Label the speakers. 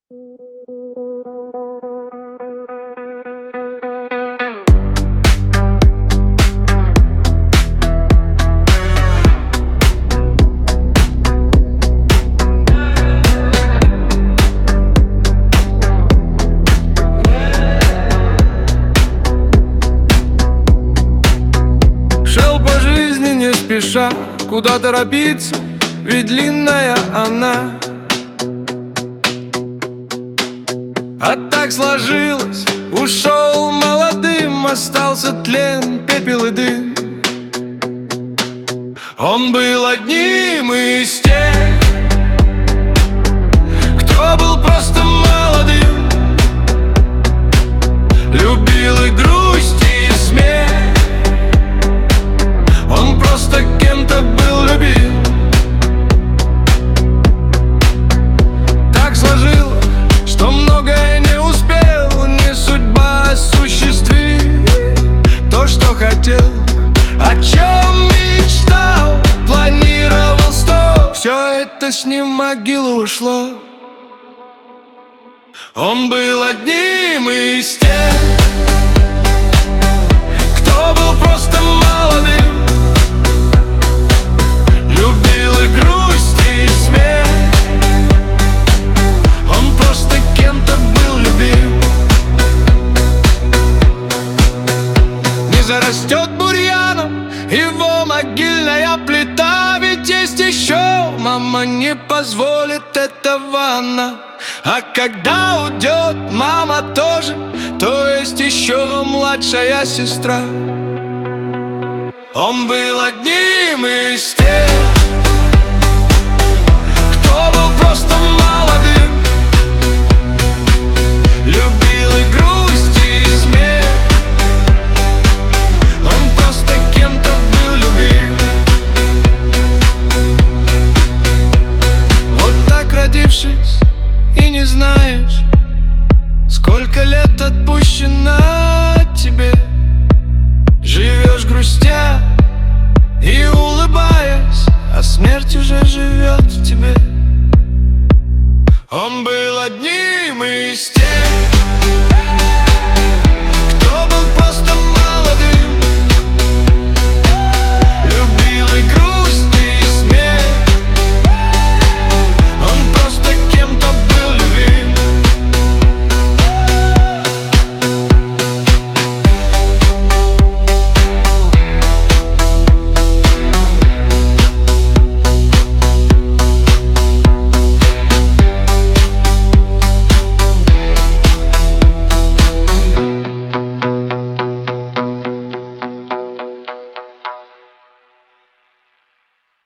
Speaker 1: Шел по жизни не спеша, куда торопиться, ведь длинная она. А так сложилось, ушел молодым, остался тлен, пепел и дым. Он был одним из тех, кто был просто молодым, любил и грусть, и смех. Он просто кем-то был любим. Так сложилось, что многое не успел, не судьба осуществить то, что хотел, о чем мечтал, планировал сто. Все это с ним в могилу ушло. Он был одним из тех, кто был просто молодым, любил и грусть, и смех. Он просто кем-то был любим. Не зарастет бурьяном его могильная плита, ведь есть еще мама, не позволит этого она. А когда уйдет мама тоже, то есть еще младшая сестра. Он был одним из тех, кто был просто молодым, любил и грусть, и смех. Он просто кем-то был любим. Вот так родившись и не знаешь, сколько лет отпущено тебе, живешь грустя и улыбаясь, а смерть уже живет в тебе. Он был одним из